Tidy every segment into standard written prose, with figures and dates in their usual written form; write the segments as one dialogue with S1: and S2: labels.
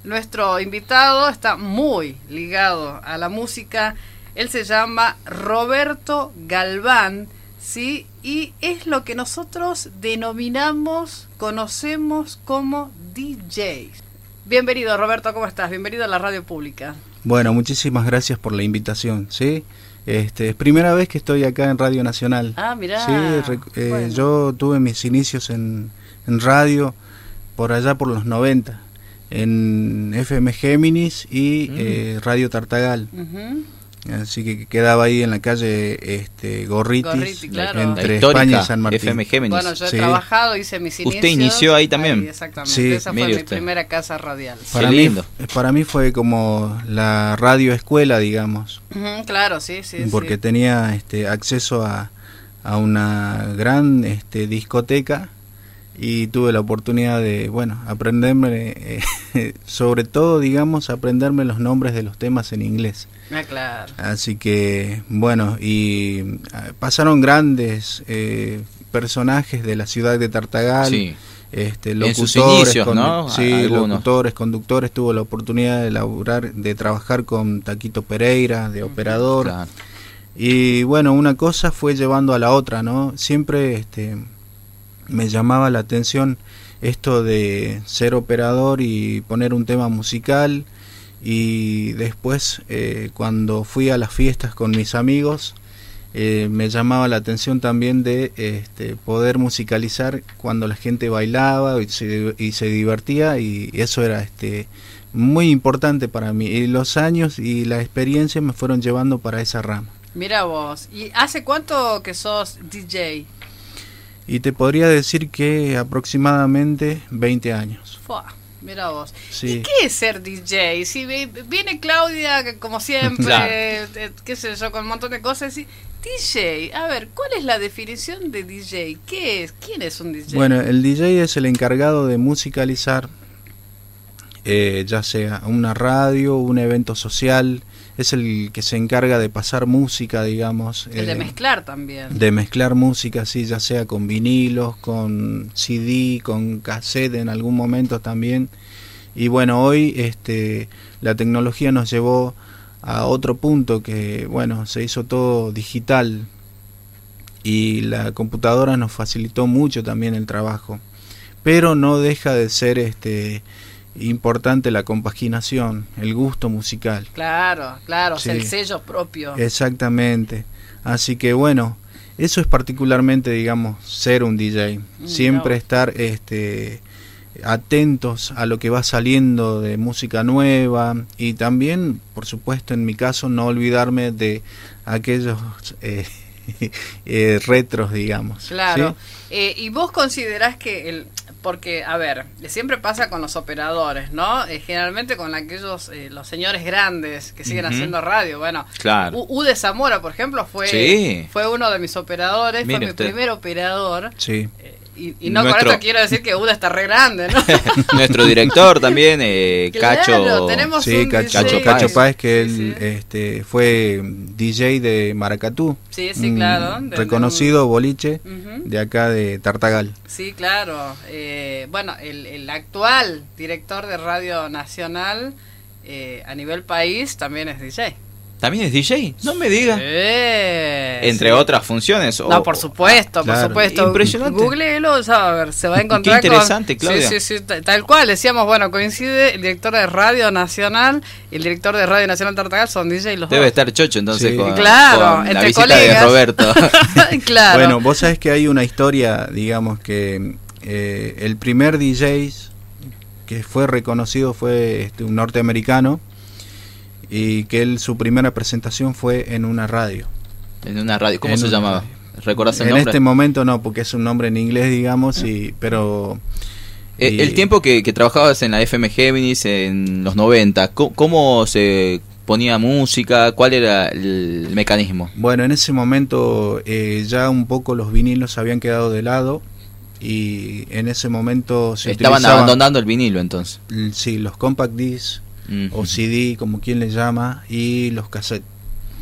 S1: Nuestro invitado está muy ligado a la música. Él se llama Roberto Galván, ¿sí? Y es lo que nosotros denominamos, conocemos como DJ. Bienvenido, Roberto, ¿cómo estás? Bienvenido a la radio pública.
S2: Bueno, muchísimas gracias por la invitación, ¿sí? Es primera vez que estoy acá en Radio Nacional.
S1: Ah, mirá.
S2: Sí, bueno. Yo tuve mis inicios en radio por allá por los 90, en FM Géminis y Radio Tartagal. Así que quedaba ahí en la calle Gorriti,
S1: claro.
S2: entre España y San Martín.
S3: FM Géminis.
S1: Bueno, yo he trabajado, hice mis inicios.
S3: ¿Usted inició ahí también?
S1: Ahí, exactamente,
S2: sí,
S1: esa fue mi primera casa radial.
S2: Para mí fue como la radio escuela, digamos.
S1: Claro, sí.
S2: Porque tenía acceso a una gran discoteca y tuve la oportunidad de, aprenderme, sobre todo, digamos, aprenderme los nombres de los temas en inglés.
S1: Ah, claro.
S2: Así que, y pasaron grandes personajes de la ciudad de Tartagal.
S3: Sí.
S2: Locutores,
S3: en sus inicios, ¿no?
S2: Sí, locutores, conductores. Tuve la oportunidad de trabajar con Taquito Pereira, de operador.
S3: Claro.
S2: Y una cosa fue llevando a la otra, ¿no? Siempre me llamaba la atención esto de ser operador y poner un tema musical. Y después, cuando fui a las fiestas con mis amigos, me llamaba la atención también de poder musicalizar cuando la gente bailaba y se divertía, y eso era muy importante para mí. Y los años y la experiencia me fueron llevando para esa rama.
S1: Mira vos, ¿y hace cuánto que sos DJ?
S2: Y te podría decir que aproximadamente 20 años.
S1: Fua. Mira vos.
S2: Sí.
S1: ¿Y qué es ser DJ? Si viene Claudia, que como siempre,
S3: claro.
S1: Qué sé yo, con un montón de cosas, y DJ, a ver, ¿cuál es la definición de DJ? ¿Qué es? ¿Quién es un DJ?
S2: Bueno, el DJ es el encargado de musicalizar, ya sea una radio, un evento social. Es el que se encarga de pasar música, digamos.
S1: El de mezclar también.
S2: De mezclar música, sí, ya sea con vinilos, con CD, con cassette en algún momento también. Y hoy la tecnología nos llevó a otro punto que, se hizo todo digital. Y la computadora nos facilitó mucho también el trabajo. Pero no deja de ser importante la compaginación, el gusto musical.
S1: Claro,
S2: sí.
S1: El sello propio.
S2: Exactamente. Así que eso es particularmente, digamos, ser un DJ. Siempre estar atentos a lo que va saliendo de música nueva, y también, por supuesto, en mi caso, no olvidarme de aquellos retros, digamos.
S1: Claro.
S2: ¿Sí?
S1: ¿Y vos considerás que porque, a ver, siempre pasa con los operadores, ¿no? Generalmente con aquellos, los señores grandes que siguen haciendo radio.
S3: Claro.
S1: Ude Zamora, por ejemplo, fue uno de mis operadores, fue mi primer operador.
S2: Sí.
S1: Y no con esto quiero decir que Uda está re grande, ¿no?
S3: Nuestro director también,
S1: Cacho. Tenemos un
S2: Cacho Páez, que él fue DJ de Maracatú.
S1: Sí, claro.
S2: Reconocido boliche de acá de Tartagal.
S1: Sí, claro. El actual director de Radio Nacional a nivel país también es DJ.
S3: ¿También es DJ? No me diga. Entre otras funciones.
S1: No, por supuesto,
S2: claro.
S1: por supuesto.
S3: Impresionante.
S1: Googleelo, a ver, se va a encontrar.
S3: Qué interesante, Claudia.
S1: Sí, tal cual. Decíamos, coincide el director de Radio Nacional y el director de Radio Nacional Tartagal, son DJ los dos.
S3: Debe estar chocho entonces con
S1: claro,
S3: la
S1: entre
S3: visita
S1: colegas.
S3: de Roberto.
S1: Claro.
S2: Bueno, vos sabés que hay una historia, digamos, que el primer DJ que fue reconocido fue un norteamericano, y que su primera presentación fue en una radio.
S3: En una radio, ¿cómo se llamaba? ¿Recordás el nombre?
S2: En este momento no, porque es un nombre en inglés, digamos, pero...
S3: el tiempo que trabajabas en la FM Géminis en los 90, ¿cómo se ponía música? ¿Cuál era el mecanismo?
S2: Bueno, en ese momento ya un poco los vinilos habían quedado de lado, y en ese momento se
S3: estaban abandonando el vinilo entonces.
S2: Sí, los compact discs, o CD, como quien le llama, y los cassettes.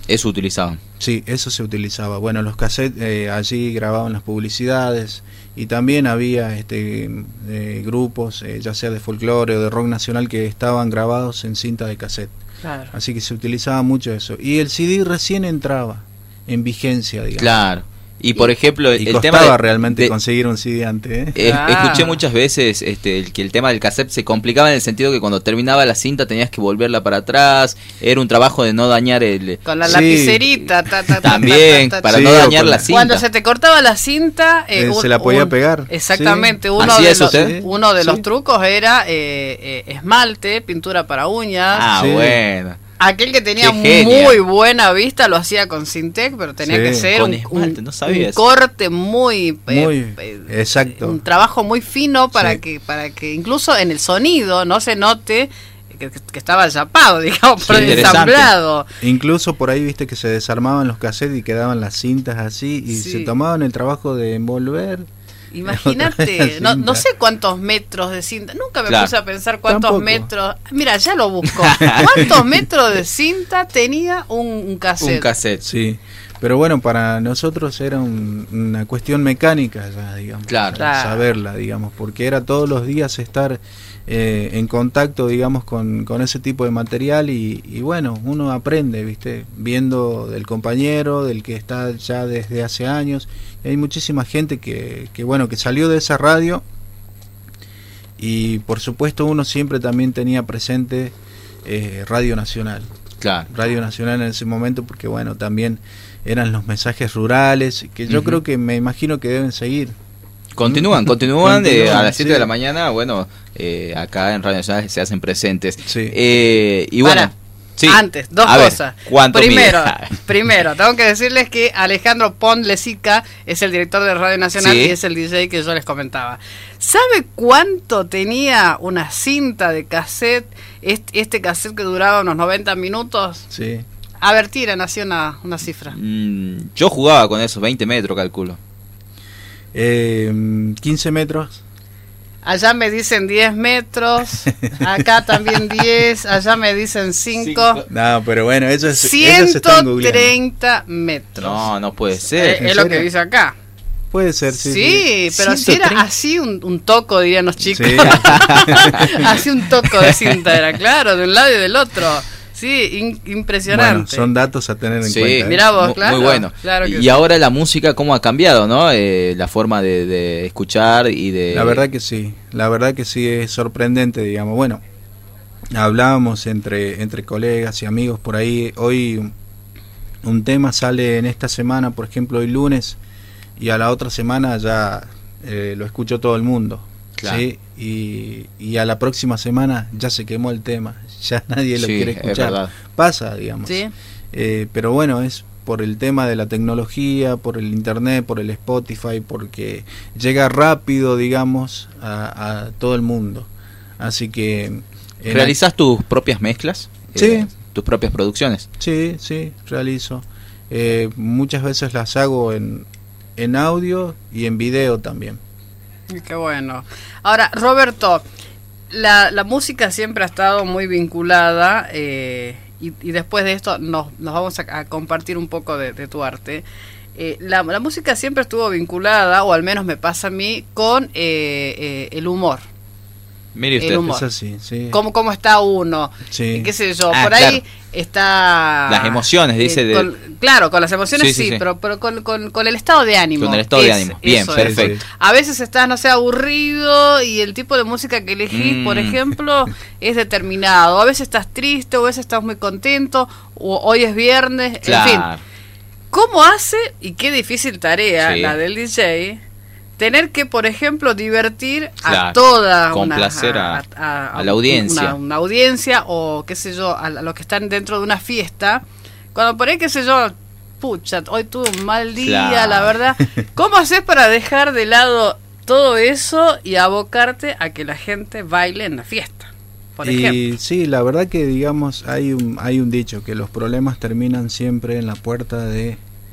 S3: Eso utilizaban.
S2: Sí, eso se utilizaba. Bueno, los cassettes allí grababan las publicidades y también había grupos, ya sea de folclore o de rock nacional, que estaban grabados en cinta de cassette.
S1: Claro.
S2: Así que se utilizaba mucho eso. Y el CD recién entraba en vigencia, digamos.
S3: Claro. Y por ejemplo,
S2: y
S3: el
S2: costaba
S3: tema
S2: realmente conseguir un CD antes, ¿eh?
S3: Escuché muchas veces que el tema del cassette se complicaba en el sentido que cuando terminaba la cinta tenías que volverla para atrás, era un trabajo de no dañar
S1: con la lapicerita
S3: también para no dañar la cinta.
S1: Cuando se te cortaba la cinta
S2: se la podía pegar.
S1: Exactamente,
S2: sí.
S1: uno de los trucos era esmalte, pintura para uñas.
S3: Bueno.
S1: Aquel que tenía muy buena vista lo hacía con Syntec, pero tenía que ser un corte muy
S2: exacto,
S1: un trabajo muy fino para que incluso en el sonido no se note que estaba chapado, digamos, por el ensamblado.
S2: Incluso por ahí viste que se desarmaban los cassettes y quedaban las cintas así y se tomaban el trabajo de envolver.
S1: Imagínate, no sé cuántos metros de cinta, nunca me puse a pensar cuántos metros. Mira, ya lo busco. ¿Cuántos metros de cinta tenía un cassette?
S3: Un cassette,
S2: sí. Pero bueno, para nosotros era una cuestión mecánica ya, digamos, saberla, digamos, porque era todos los días estar en contacto, digamos, con ese tipo de material y bueno, uno aprende, ¿viste? Viendo del compañero, del que está ya desde hace años. Y hay muchísima gente que bueno, que salió de esa radio y por supuesto uno siempre también tenía presente Radio Nacional.
S3: Claro.
S2: Radio Nacional en ese momento porque bueno, también eran los mensajes rurales que yo creo que me imagino que deben seguir.
S3: Continúan a las 7 de la mañana, bueno, acá en Radio Nacional se hacen presentes.
S2: Sí.
S3: Y bueno,
S1: antes, dos cosas. Primero, tengo que decirles que Alejandro Pondlesica es el director de Radio Nacional y es el DJ que yo les comentaba. ¿Sabe cuánto tenía una cinta de cassette, este cassette que duraba unos 90 minutos?
S2: Sí.
S1: A ver, tiran así una cifra.
S3: Yo jugaba con esos 20 metros, calculo.
S2: 15 metros.
S1: Allá me dicen 10 metros, acá también 10, allá me dicen 5.
S2: No, pero bueno, eso es
S1: 130 metros.
S3: No puede ser.
S1: Es lo que dice acá.
S2: Puede ser, sí.
S1: Sí, pero 130. Si era así un toco, dirían los chicos. Sí. Así un toco de cinta era, claro, de un lado y del otro. Sí, impresionante.
S2: Bueno, son datos a tener en cuenta.
S1: Mirá vos, claro.
S3: Muy bueno.
S1: Claro que
S3: y ahora la música, ¿cómo ha cambiado, no? La forma de escuchar y de...
S2: La verdad que sí, es sorprendente, digamos. Bueno, hablábamos entre colegas y amigos por ahí. Hoy un tema sale en esta semana, por ejemplo, hoy lunes, y a la otra semana ya lo escuchó todo el mundo. Claro. ¿Sí? Y a la próxima semana ya se quemó el tema, ya nadie lo quiere escuchar. Pasa, digamos.
S1: ¿Sí?
S2: Pero bueno, es por el tema de la tecnología, por el internet, por el Spotify, porque llega rápido, digamos, a todo el mundo. Así que...
S3: ¿Realizás tus propias mezclas?
S2: Sí.
S3: ¿Tus propias producciones?
S2: Sí, realizo. Muchas veces las hago en audio y en video también.
S1: Qué bueno. Ahora, Roberto, la música siempre ha estado muy vinculada y después de esto nos vamos a compartir un poco de tu arte. La música siempre estuvo vinculada, o al menos me pasa a mí, con el humor.
S3: Mire usted,
S1: el humor.
S2: Es así, sí.
S1: ¿Cómo está uno?
S2: Sí.
S1: ¿Qué sé yo? Por ahí está...
S3: Las emociones, dice.
S1: Claro, con las emociones sí. Pero con el estado de ánimo.
S3: Con el estado de ánimo. Bien, perfecto.
S1: Sí. A veces estás, no sé, aburrido y el tipo de música que elegís, por ejemplo, es determinado. A veces estás triste, o a veces estás muy contento, o hoy es viernes,
S3: claro.
S1: En fin. ¿Cómo hace, y qué difícil tarea la del DJ... tener que, por ejemplo, divertir a toda
S3: complacer a la audiencia.
S1: Una audiencia, o qué sé yo, a los que están dentro de una fiesta, cuando por ahí, qué sé yo, pucha, hoy tuve un mal día, la verdad. ¿Cómo haces para dejar de lado todo eso y abocarte a que la gente baile en la fiesta, por ejemplo?
S2: Sí, la verdad que, digamos, hay un dicho, que los problemas terminan siempre en la puerta de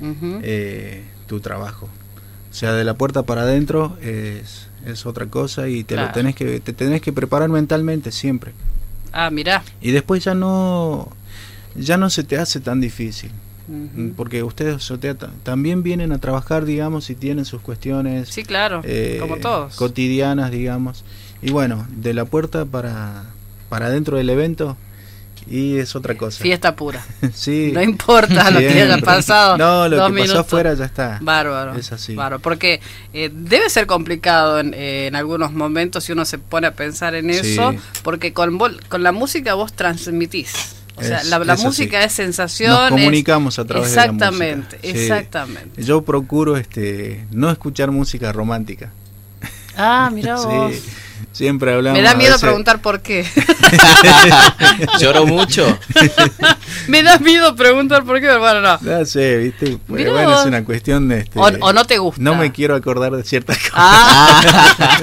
S2: tu trabajo. O sea, de la puerta para adentro es otra cosa y te tenés que preparar mentalmente siempre.
S1: Ah, mirá.
S2: Y después ya no se te hace tan difícil.
S1: Ujú.
S2: porque ustedes también vienen a trabajar, digamos, y tienen sus cuestiones
S1: Sí, claro, como todos.
S2: cotidianas, digamos, y bueno, de la puerta para dentro del evento, y es otra cosa.
S1: Fiesta pura.
S2: Sí.
S1: No importa lo que haya
S2: Siempre.
S1: pasado.
S2: No, lo
S1: 2
S2: que
S1: minutos.
S2: pasó afuera ya está.
S1: Bárbaro.
S2: Es así.
S1: Bárbaro, porque debe ser complicado en algunos momentos si uno se pone a pensar en eso,
S2: Sí.
S1: porque con la música vos transmitís. O sea,
S2: Es-
S1: la
S2: es
S1: música
S2: así.
S1: es sensación.
S2: Nos comunicamos a través de la música.
S1: Exactamente,
S2: Sí.
S1: exactamente.
S2: Yo procuro no escuchar música romántica.
S1: Ah, mirá vos.
S2: Sí, siempre hablamos.
S1: Me da
S2: a
S1: miedo
S2: veces-
S1: preguntar por qué.
S3: ¿Lloró mucho?
S1: Me da miedo preguntar por qué, bueno, no.
S2: No sé, viste. Pues,
S1: Mirá
S2: bueno,
S1: vos.
S2: es una cuestión de.
S1: O no te gusta.
S2: No me quiero acordar de ciertas cosas.
S1: Ah.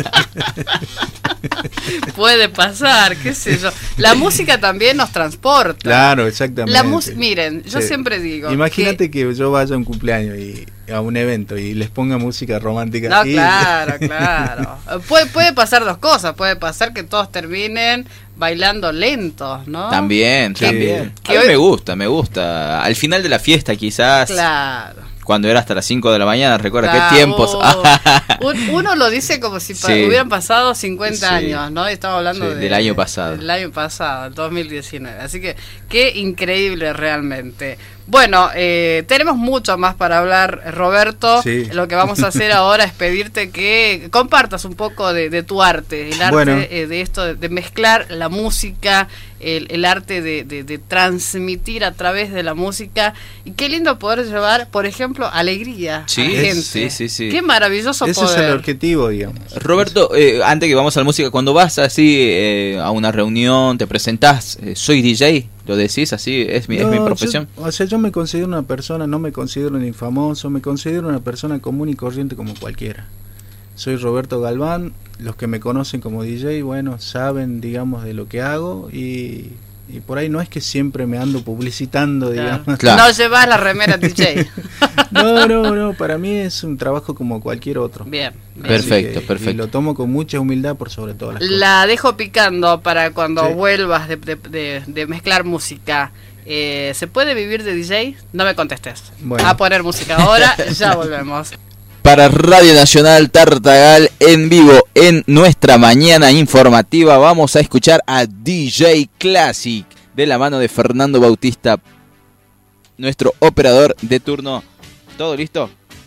S1: Puede pasar, qué sé yo. La música también nos transporta.
S2: Claro, exactamente.
S1: Miren, yo
S2: Sí.
S1: siempre digo.
S2: Imagínate que yo vaya a un cumpleaños y a un evento y les ponga música romántica.
S1: No,
S2: y-
S1: claro, claro. Puede pasar dos cosas. Puede pasar que todos terminen bailando lentos, ¿no?
S3: También,
S2: Sí.
S3: también.
S1: Que
S3: A mí
S1: hoy-
S3: me gusta. Al final de la fiesta quizás,
S1: Claro.
S3: cuando era hasta las 5 de la mañana, recuerda
S1: Claro.
S3: qué tiempos.
S1: Uno lo dice como si
S3: Sí.
S1: hubieran pasado 50
S3: Sí.
S1: años, ¿no? Y estamos hablando
S3: Sí, del año pasado.
S1: Del año pasado, el 2019. Así que qué increíble realmente. Bueno, tenemos mucho más para hablar, Roberto.
S2: Sí.
S1: Lo que vamos a hacer ahora es pedirte que compartas un poco de tu arte, el arte
S2: Bueno.
S1: de esto, de mezclar la música, el arte de transmitir a través de la música. Y qué lindo poder llevar, por ejemplo, alegría
S3: Sí,
S1: a la gente.
S3: sí, sí, sí.
S1: Qué maravilloso
S2: Ese
S1: poder.
S2: es el objetivo, digamos.
S3: Roberto, antes que vamos a la música, cuando vas así a una reunión, te presentás, soy DJ, lo decís así, es mi
S2: No,
S3: profesión.
S2: Yo me considero una persona, no me considero ni famoso, me considero una persona común y corriente como cualquiera. Soy Roberto Galván, los que me conocen como DJ, bueno, saben, digamos, de lo que hago y por ahí no es que siempre me ando publicitando, digamos.
S3: Claro.
S1: No llevas la remera DJ.
S2: No, para mí es un trabajo como cualquier otro.
S1: Bien. bien.
S3: Perfecto,
S2: Así que-
S3: perfecto.
S2: Y lo tomo con mucha humildad por sobre todas las cosas.
S1: La dejo picando para cuando
S2: Sí.
S1: vuelvas de mezclar música. ¿Se puede vivir de DJ? No me contestes.
S2: Bueno.
S1: A poner música ahora, ya volvemos.
S3: Para Radio Nacional Tartagal en vivo en nuestra mañana informativa vamos a escuchar a DJ Classic de la mano de Fernando Bautista, nuestro operador de turno. ¿Todo listo?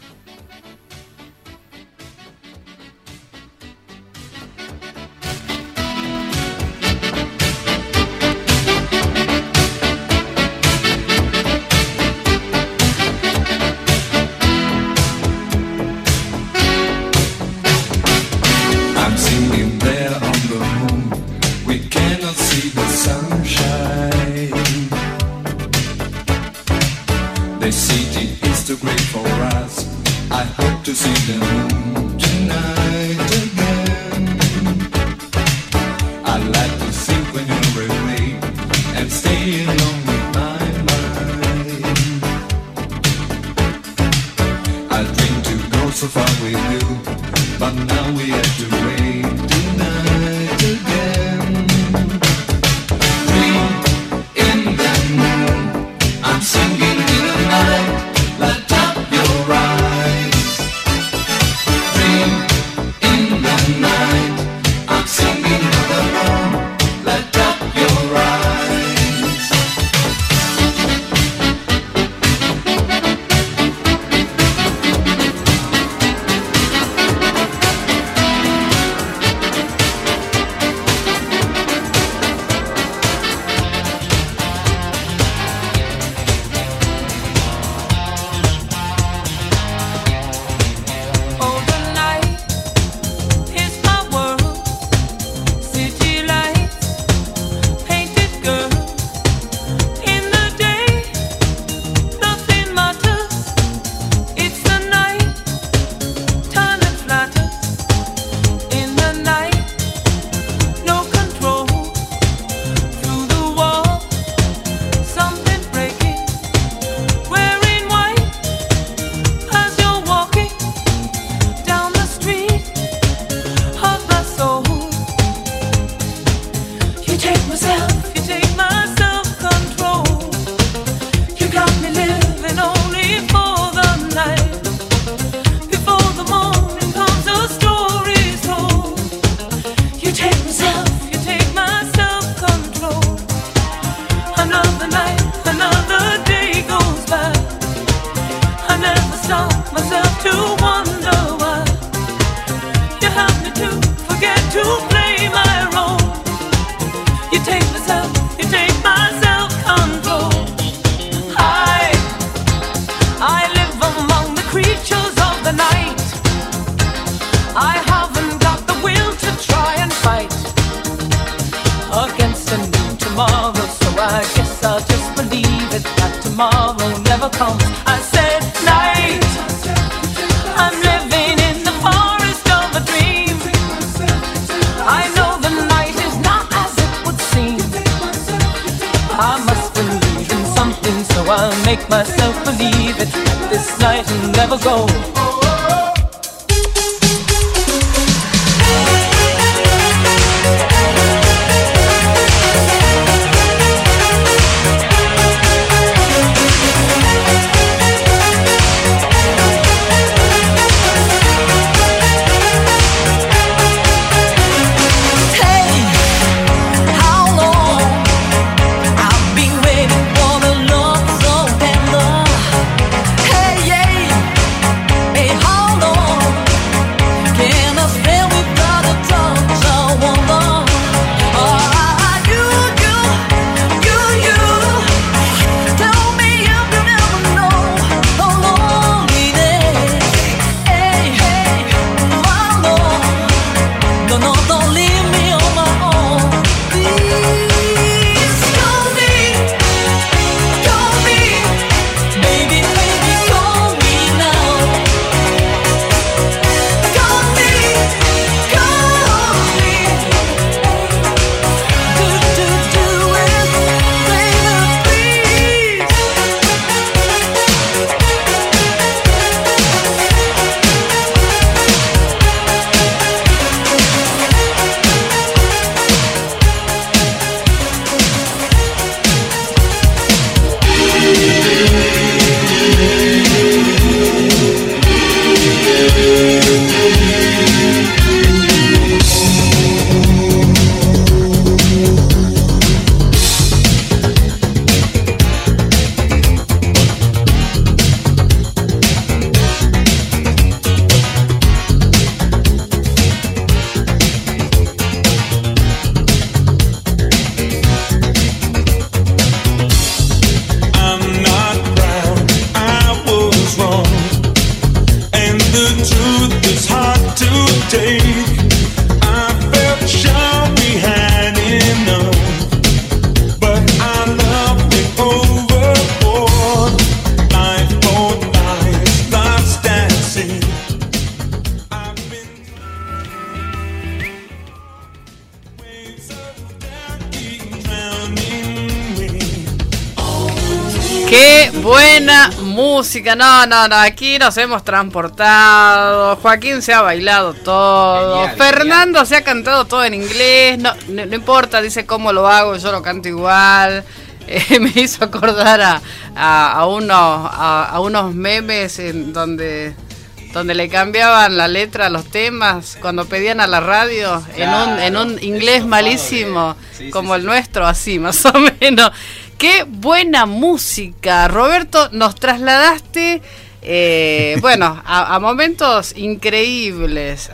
S4: I'm singing there on the moon. We cannot see the sunshine. The city is too great for us. I hope to see the moon tonight again. I like to think when you're away and stay alone with my mind. I dream to go so far with you, but now we have to wait tonight again. Dream in the moon, I'm singing in the night. Light up your eyes.
S5: you take my self-control. I live among the creatures of the night. I haven't got the will to try and fight against a new tomorrow, so I guess I'll just believe it that tomorrow never comes. I said night, I'm living in the forest of a dream. I know the night is not as it would seem. I must believe in something, so I'll make myself believe it that this night will never go.
S1: ¡Qué buena música! No, aquí nos hemos transportado. Joaquín se ha bailado todo.
S3: Genial,
S1: Fernando se ha cantado todo en inglés. No importa, dice cómo lo hago, yo lo canto igual. Me hizo acordar a unos memes en donde le cambiaban la letra a los temas cuando pedían a la radio, claro, en un inglés malísimo, como el nuestro, así más o menos. ¡Qué buena música! Roberto, nos trasladaste a momentos increíbles.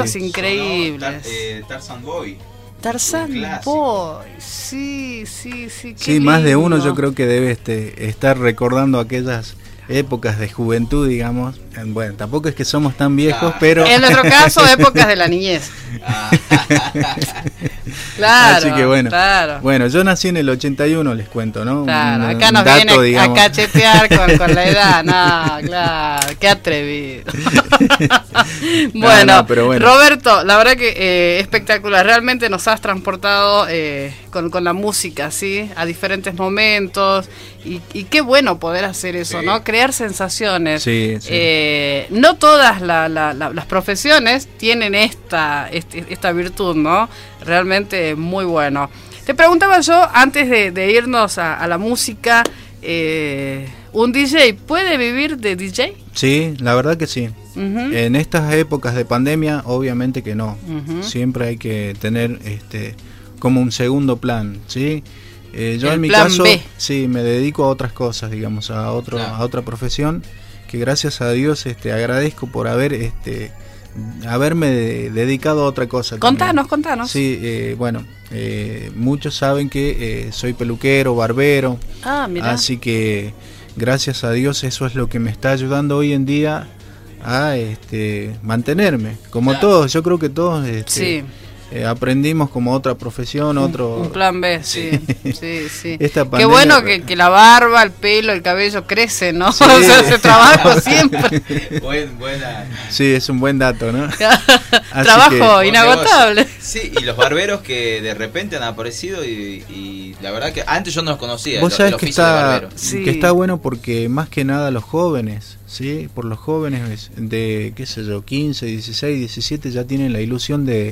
S3: Tarzan Boy.
S1: Tarzan Boy, sí.
S2: Sí, más de uno yo creo que debe estar recordando aquellas épocas de juventud, digamos. Bueno, tampoco es que somos tan viejos, pero...
S1: En nuestro caso, épocas de la niñez. Claro,
S2: así que bueno,
S1: claro.
S2: Bueno, yo nací en el 81, les cuento, ¿no?
S1: Claro, acá nos viene a cachetear con la edad. No, claro, qué atrevido. Bueno, Roberto, la verdad que espectacular. Realmente nos has transportado con la música, ¿sí? A diferentes momentos. Y qué bueno poder hacer eso, ¿no? Crear sensaciones.
S2: Sí.
S1: No todas las profesiones tienen esta virtud, ¿no? Realmente muy bueno. Te preguntaba yo, antes de irnos a la música, ¿un DJ puede vivir de DJ?
S2: Sí, la verdad que sí. Uh-huh. En estas épocas de pandemia, obviamente que no. Uh-huh. Siempre hay que tener como un segundo plan, ¿sí? Yo en mi caso, sí, me dedico a otras cosas, digamos, a otra profesión, que gracias a Dios agradezco por haber haberme dedicado a otra cosa.
S1: Contanos,
S2: también.
S1: contanos.
S2: Sí, bueno, muchos saben que soy peluquero, barbero,
S1: Ah, mira.
S2: así que gracias a Dios eso es lo que me está ayudando hoy en día a mantenerme. Como
S3: Claro.
S2: todos, yo creo que todos
S1: Sí.
S2: aprendimos como otra profesión, otro...
S1: Un plan B, sí, sí, sí.
S2: Esta
S1: Qué
S2: pandemia-
S1: bueno que la barba, el pelo, el cabello crece, ¿no?
S2: Sí.
S1: O sea, se trabaja siempre.
S3: Buena.
S2: Sí, es un buen dato, ¿no?
S1: Trabajo
S2: que-
S1: inagotable.
S3: Sí, y los barberos que de repente han aparecido y la verdad que antes yo no los conocía.
S2: Vos
S3: el
S2: sabés que
S3: oficio de
S2: está,
S3: barbero.
S1: Sí.
S2: que está bueno porque más que nada los jóvenes, ¿sí? Por los jóvenes de, qué sé yo, 15, 16, 17 ya tienen la ilusión de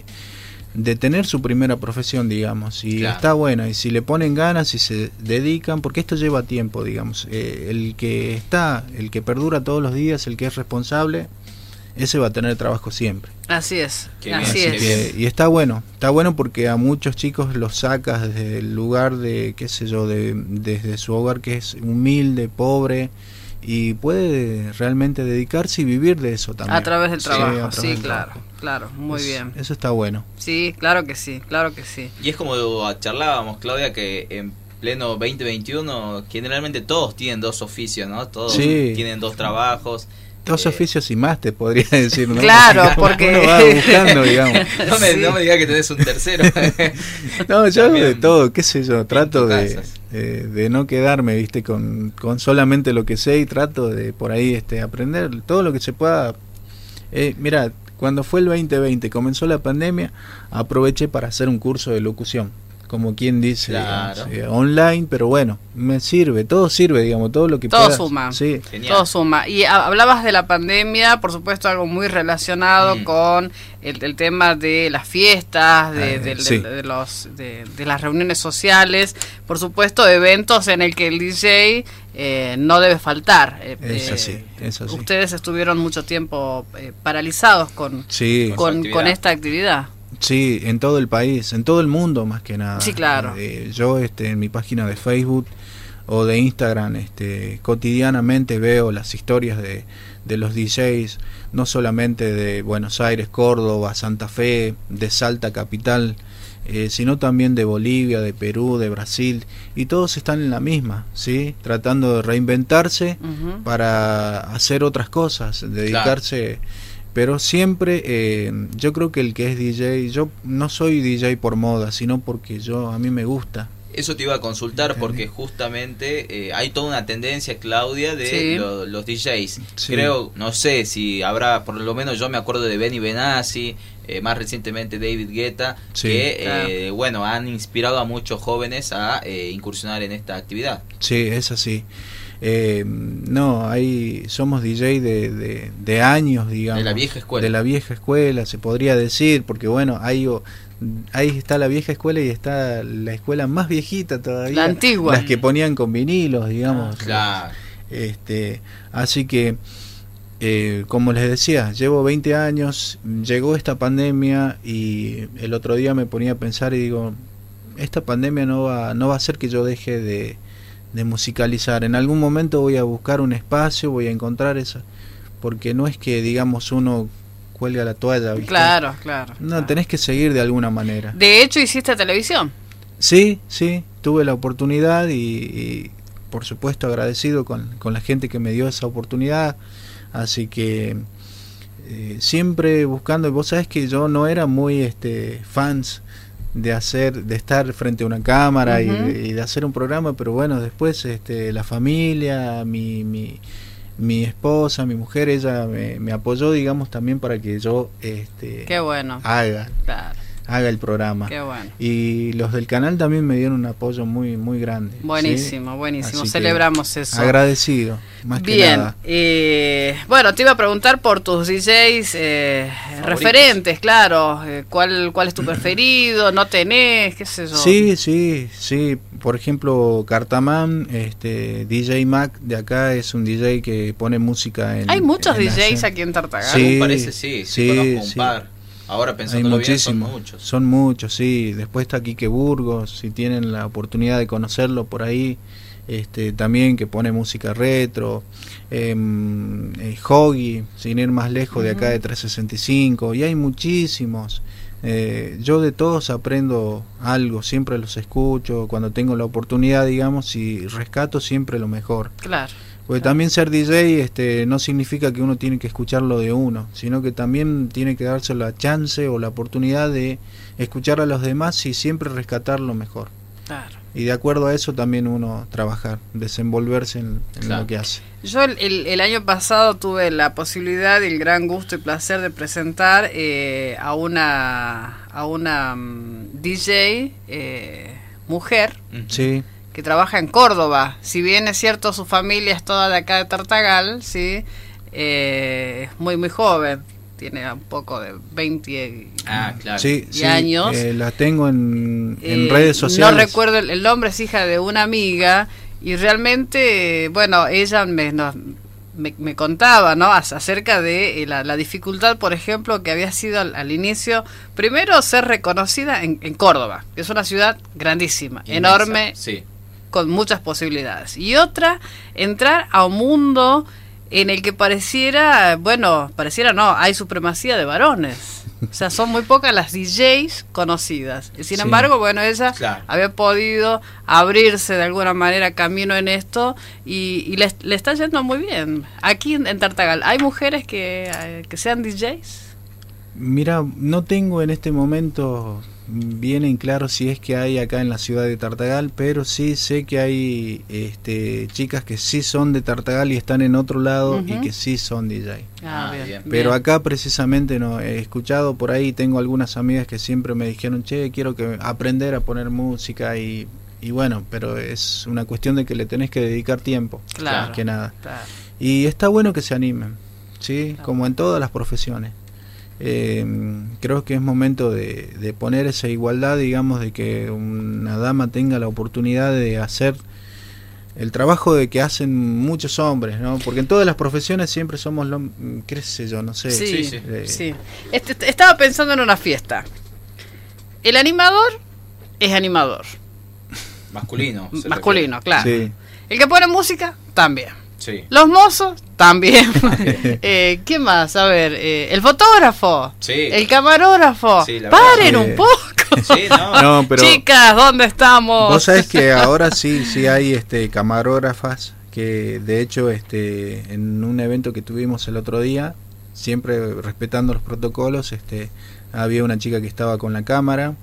S2: tener su primera profesión, digamos, y
S3: Claro.
S2: está bueno, y si le ponen ganas y se dedican, porque esto lleva tiempo, digamos, el que perdura todos los días, el que es responsable, ese va a tener trabajo siempre.
S1: Así es,
S3: Qué bien,
S1: así
S3: qué
S1: es.
S3: bien.
S2: Y está bueno porque a muchos chicos los sacas desde el lugar de, qué sé yo, desde su hogar que es humilde, pobre, y puede realmente dedicarse y vivir de eso también.
S1: A través del
S2: Sí,
S1: trabajo,
S2: a través
S1: sí,
S2: del
S1: claro,
S2: trabajo.
S1: claro, muy bien.
S2: Eso está bueno.
S1: Sí, claro que sí, claro que sí.
S3: Y es como charlábamos, Claudia, que en pleno 2021 generalmente todos tienen dos oficios, ¿no? Todos
S2: Sí.
S3: tienen dos trabajos.
S2: Dos oficios y más, te podría decir, ¿no?
S1: Claro, porque-
S2: Uno va buscando, digamos.
S1: Sí.
S3: No me digas que tenés un tercero.
S2: No, yo hago de
S3: También
S2: todo, qué sé yo, trato
S3: tu
S2: de,
S3: casa.
S2: de no quedarme, viste, con solamente lo que sé y trato de por ahí aprender todo lo que se pueda. Mira, cuando fue el 2020, comenzó la pandemia, aproveché para hacer un curso de locución, como quien dice,
S3: Claro.
S2: digamos, online, pero bueno, me sirve, todo sirve, digamos, todo lo que
S1: Todo
S2: puedas.
S1: suma.
S2: Sí.
S3: Genial.
S1: Todo suma. Y hablabas de la pandemia, por supuesto, algo muy relacionado con el tema de las fiestas,
S2: Sí.
S1: de las reuniones sociales, por supuesto, eventos en el que el DJ no debe faltar.
S2: Es así, es así.
S1: Ustedes estuvieron mucho tiempo paralizados con
S2: Sí,
S3: Con- actividad.
S1: con esta actividad.
S2: sí, en todo el país, en todo el mundo más que nada.
S1: Sí, claro.
S2: Yo en mi página de Facebook o de Instagram cotidianamente veo las historias de los DJs, no solamente de Buenos Aires, Córdoba, Santa Fe, de Salta capital, sino también de Bolivia, de Perú, de Brasil, y todos están en la misma, ¿sí? Tratando de reinventarse
S1: Ujú.
S2: para hacer otras cosas, dedicarse, pero siempre yo creo que el que es DJ, yo no soy DJ por moda, sino porque a mí me gusta.
S3: Eso te iba a consultar porque justamente hay toda una tendencia, Claudia, de
S1: Sí.
S3: los DJs.
S2: Sí.
S3: Creo, no sé si habrá, por lo menos yo me acuerdo de Benny Benassi, más recientemente David Guetta,
S2: Sí.
S3: que
S1: Claro.
S3: bueno, han inspirado a muchos jóvenes a incursionar en esta actividad.
S2: Sí, es así. No, somos DJ de años, digamos.
S3: De la vieja escuela.
S2: De la vieja escuela, se podría decir, porque bueno, ahí está la vieja escuela y está la escuela más viejita todavía.
S1: La antigua.
S2: Las que ponían con vinilos, digamos.
S3: Claro.
S2: Así que, como les decía, llevo 20 años, llegó esta pandemia y el otro día me ponía a pensar y digo, esta pandemia no va a hacer que yo deje de musicalizar. En algún momento voy a buscar un espacio, voy a encontrar eso, porque no es que, digamos, uno cuelga la toalla, ¿viste?
S1: Claro, claro.
S2: No,
S1: claro.
S2: tenés que seguir de alguna manera.
S1: De hecho, hiciste televisión.
S2: Sí, tuve la oportunidad y por supuesto agradecido con la gente que me dio esa oportunidad, así que siempre buscando, y vos sabés que yo no era muy fans de estar frente a una cámara
S1: Ujú.
S2: y de hacer un programa, pero bueno, después la familia, mi esposa, mi mujer, ella me apoyó, digamos, también para que yo
S1: Qué bueno.
S2: haga el programa.
S1: Qué bueno.
S2: Y los del canal también me dieron un apoyo muy muy grande.
S1: Buenísimo,
S2: ¿sí?
S1: buenísimo.
S2: Así que
S1: Celebramos eso.
S2: Agradecido, más que
S1: Bien,
S2: nada.
S1: bueno, te iba a preguntar por tus DJs referentes, claro. ¿Cuál es tu preferido? ¿No tenés? ¿Qué sé yo?
S2: Sí. Por ejemplo, Cartamán, DJ Mac de acá es un DJ que pone música en.
S1: Hay muchos
S2: en la
S1: DJs
S2: escena.
S1: aquí en Tartagal.
S2: Sí,
S3: Me parece, sí, conozco un
S2: sí.
S3: par. Ahora
S2: Hay
S3: pensándolo bien, son
S2: muchísimos,
S3: muchos.
S2: sí. Después está Quique Burgos, si tienen la oportunidad de conocerlo por ahí, también que pone música retro, Hoggy, sin ir más lejos, de acá de 365, y hay muchísimos. Yo de todos aprendo algo, siempre los escucho cuando tengo la oportunidad, digamos, y rescato siempre lo mejor.
S1: Claro.
S2: Porque también ser DJ no significa que uno tiene que escuchar lo de uno, sino que también tiene que darse la chance o la oportunidad de escuchar a los demás y siempre rescatar lo mejor.
S1: Claro.
S2: Y de acuerdo a eso también uno trabajar, desenvolverse en lo que hace.
S1: Yo el año pasado tuve la posibilidad y el gran gusto y placer de presentar a una DJ mujer.
S2: Sí.
S1: Que trabaja en Córdoba. Si bien es cierto, su familia es toda de acá de Tartagal, ¿sí? Es muy muy joven, tiene un poco de 20
S3: claro.
S2: Sí,
S1: años.
S2: La tengo en redes sociales.
S1: No recuerdo el nombre, es hija de una amiga, y realmente, bueno, ella me contaba, ¿no?, acerca de la dificultad, por ejemplo, que había sido al inicio, primero ser reconocida en Córdoba, que es una ciudad grandísima,
S3: Inmensa,
S1: enorme,
S3: sí,
S1: con muchas posibilidades. Y otra, entrar a un mundo en el que pareciera no, hay supremacía de varones. O sea, son muy pocas las DJs conocidas. Y sin embargo, bueno, ella había podido abrirse de alguna manera camino en esto y le está yendo muy bien. Aquí en Tartagal, ¿hay mujeres que sean DJs?
S2: Mira, no tengo en este momento bien en claro si es que hay acá en la ciudad de Tartagal, pero sí sé que hay chicas que sí son de Tartagal y están en otro lado y que sí son DJ.
S1: Bien.
S2: Pero acá precisamente no he escuchado por ahí, tengo algunas amigas que siempre me dijeron, che, quiero aprender a poner música y bueno, pero es una cuestión de que le tenés que dedicar tiempo, más que nada.
S1: Claro.
S2: Y está bueno que se animen, ¿sí? Como en todas las profesiones. Creo que es momento de poner esa igualdad, digamos, de que una dama tenga la oportunidad de hacer el trabajo de que hacen muchos hombres, ¿no? Porque en todas las profesiones siempre somos qué sé yo, no sé.
S1: Sí. Estaba pensando en una fiesta. El animador es animador.
S3: Masculino,
S1: claro.
S2: Sí.
S1: El que pone música, también.
S3: Sí.
S1: Los mozos, también. ¿Qué más? A ver, el fotógrafo, el camarógrafo.
S3: Sí,
S1: paren un poco.
S3: Sí, no,
S2: pero
S1: chicas, ¿dónde estamos?
S2: Vos sabés que ahora sí hay camarógrafas que de hecho en un evento que tuvimos el otro día, siempre respetando los protocolos, había una chica que estaba con la cámara.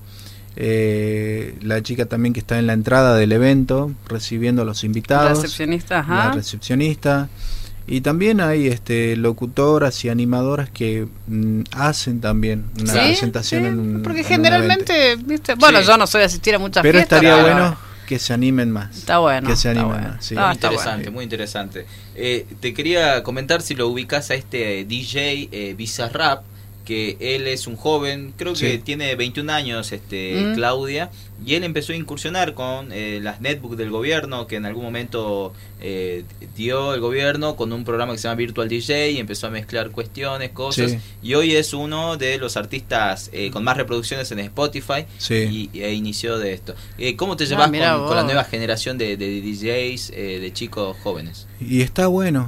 S2: La chica también que está en la entrada del evento recibiendo a los invitados, la recepcionista, y también hay locutoras y animadoras que hacen también una presentación
S1: porque generalmente yo no soy asistir a muchas
S2: pero
S1: fiestas,
S2: estaría bueno que se animen más.
S1: Está bueno.
S2: Que se animen más. Sí.
S3: Muy interesante. Te quería comentar si lo ubicás a DJ Bizarrap, que él es un joven, creo que tiene 21 años, Claudia, y él empezó a incursionar con las netbooks del gobierno, que en algún momento dio el gobierno con un programa que se llama Virtual DJ, y empezó a mezclar cuestiones, y hoy es uno de los artistas con más reproducciones en Spotify, e inició de esto. ¿Cómo te llevas con la nueva generación de DJs, de chicos jóvenes?
S2: Y está bueno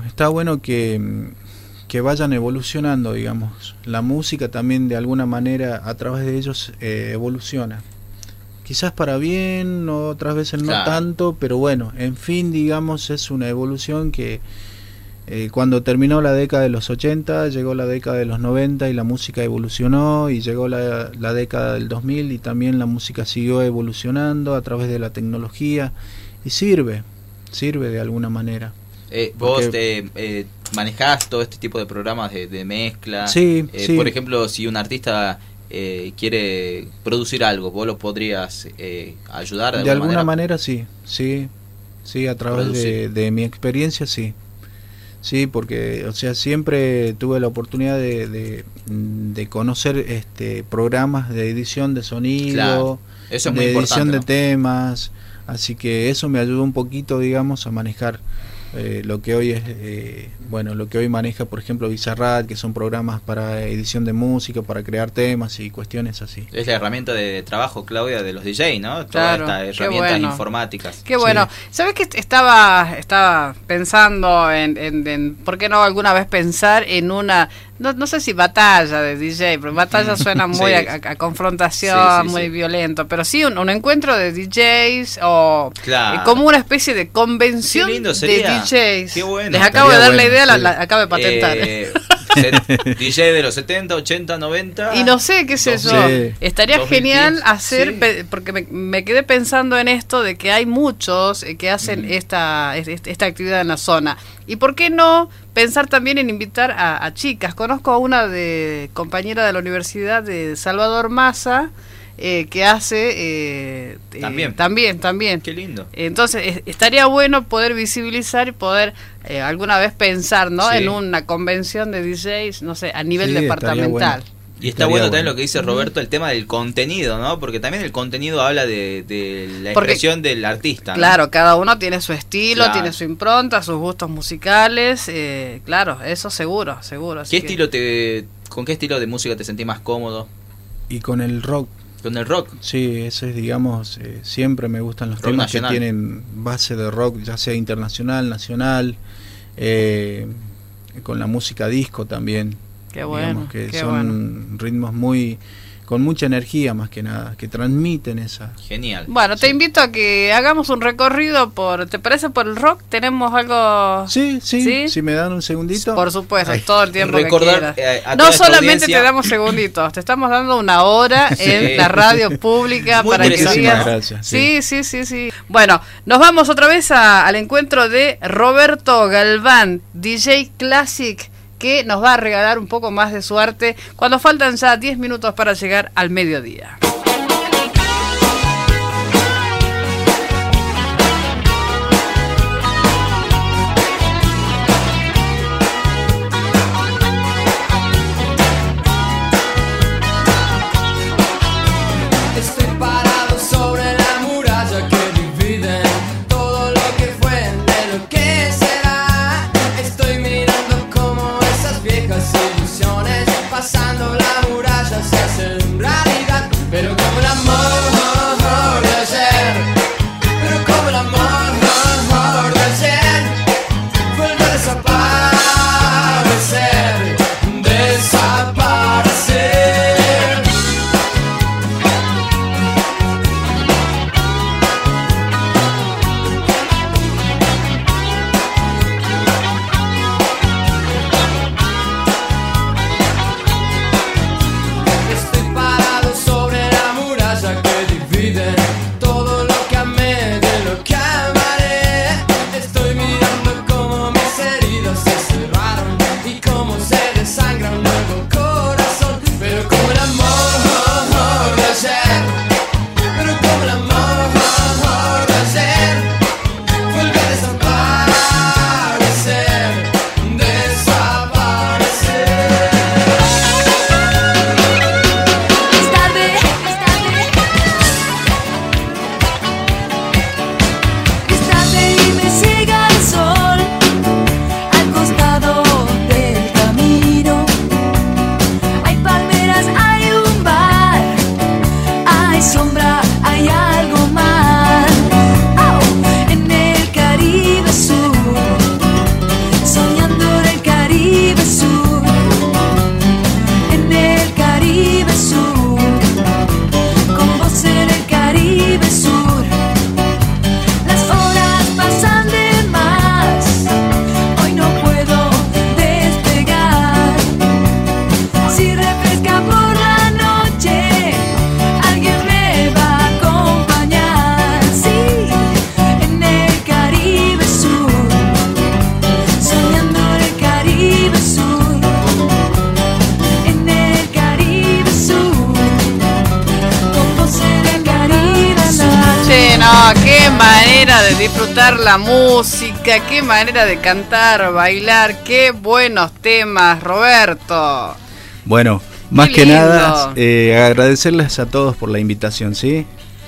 S2: que vayan evolucionando, digamos. La música también de alguna manera a través de ellos evoluciona. Quizás para bien, otras veces no tanto, pero bueno, en fin, digamos, es una evolución que cuando terminó la década de los 80, llegó la década de los 90 y la música evolucionó, y llegó la década del 2000 y también la música siguió evolucionando a través de la tecnología, y sirve de alguna manera.
S3: Vos manejás todo este tipo de programas de mezcla. Por ejemplo, si un artista quiere producir algo, vos lo podrías ayudar
S2: de alguna manera. Sí, a través de mi experiencia, sí, porque, o sea, siempre tuve la oportunidad de conocer programas de edición de sonido,
S3: eso es muy
S2: de edición
S3: importante,
S2: de temas, así que eso me ayudó un poquito, digamos, a manejar lo que hoy es, bueno, lo que hoy maneja, por ejemplo, Bizarrap, que son programas para edición de música, para crear temas y cuestiones así.
S3: Es la herramienta de trabajo, Claudia, de los DJ, ¿no?
S1: Claro,
S3: Todas estas
S1: qué
S3: herramientas
S1: bueno.
S3: informáticas.
S1: Qué bueno.
S2: Sí.
S1: ¿Sabes qué? Estaba pensando en ¿por qué no alguna vez pensar en una, no sé si batalla de DJ, pero batalla suena muy
S3: Sí.
S1: a confrontación,
S3: Sí,
S1: muy
S3: sí.
S1: violento, pero sí un encuentro de DJs o
S3: Claro.
S1: como una especie de convención
S3: Qué lindo
S1: de
S3: sería.
S1: DJs.
S3: Qué bueno.
S1: Les acabo de
S2: Estaría
S1: dar la
S2: bueno,
S1: idea,
S2: sí.
S1: la acabo de patentar.
S3: DJ de los 70, 80, 90.
S1: Y no sé, qué sé yo,
S2: Sí.
S1: estaría
S3: 2015,
S1: genial hacer,
S3: sí.
S1: porque me quedé pensando en esto de que hay muchos que hacen esta actividad en la zona. ¿Y por qué no pensar también en invitar a chicas? Conozco a una compañera de la Universidad de Salvador Massa, que hace... También.
S3: Qué lindo.
S1: Entonces estaría bueno poder visibilizar y poder alguna vez pensar, ¿no?
S3: Sí.
S1: En una convención de DJs, no sé, a nivel
S2: Sí, estaría
S1: departamental.
S2: bueno.
S3: Y está
S2: Estaría
S3: bueno también
S2: bueno.
S3: lo que dice Roberto, el tema del contenido, ¿no? Porque también el contenido habla de la
S1: Porque,
S3: expresión del artista, ¿no?
S1: Claro, cada uno tiene su estilo,
S3: Claro.
S1: tiene su impronta, sus gustos musicales, claro, eso seguro. Así
S3: ¿Qué
S1: que-
S3: estilo ¿Con qué estilo de música te sentís más cómodo?
S2: Y con el rock,
S3: ¿Con el rock?
S2: sí, eso es, digamos, siempre me gustan los
S3: Rock
S2: temas
S3: nacional.
S2: que tienen base de rock, ya sea internacional, nacional, con la música disco también.
S1: Qué bueno,
S2: Digamos que
S1: qué
S2: son ritmos con mucha energía más que nada, que transmiten esa.
S3: Genial.
S1: Bueno, te invito a que hagamos un recorrido ¿te parece por el rock? ¿Tenemos algo?
S2: Sí,
S1: ¿Sí?
S2: si me dan un segundito.
S1: Por supuesto,
S2: Ahí.
S1: todo el tiempo
S3: Recordar,
S1: que quieras.
S3: a
S1: No
S3: toda esta
S1: solamente
S3: audiencia-
S1: te damos segunditos, te estamos dando una hora
S3: Sí.
S1: en la radio pública
S3: Muy
S1: para que
S3: interesante.
S1: digas.
S2: Gracias,
S1: Sí. Bueno, nos vamos otra vez al encuentro de Roberto Galván, DJ Classic, que nos va a regalar un poco más de su arte cuando faltan ya 10 minutos para llegar al mediodía.
S6: Estoy parado sobre la muralla que divide todo lo que fue de lo que será. Estoy mirando como esas viejas ilusiones pasando la muralla se hacen realidad. Pero como el amor de ayer, pero como el amor de ayer, vuelve a desaparecer, desaparecer. Estoy parado sobre la muralla que divide todo lo que amé de lo que amaré. Estoy mirando cómo mis heridas se cerraron y cómo se desangra un nuevo corazón. Pero como el amor de ayer, pero como el amor de ayer, vuelve a desaparecer, desaparecer.
S7: Es tarde, y me ciega el sol al costado del camino. Hay palmeras, hay un bar, hay sombra, hay algo más. En el Caribe Sur, soñando en el Caribe Sur. En el Caribe Sur, con vos en el Caribe Sur. Las horas pasan de más, hoy no puedo despegar. Si refresca por la noche, alguien me va a acompañar. Sí, en el Caribe Sur, soñando en el Caribe Sur. En el Caribe Sur, con vos en el Caribe Sur.
S1: Che, no, qué manera de disfrutar la música, qué manera de cantar, bailar, qué buenos temas, Roberto.
S2: Bueno, más
S1: Qué
S2: que
S1: lindo.
S2: nada, agradecerles a todos por la invitación, ¿sí?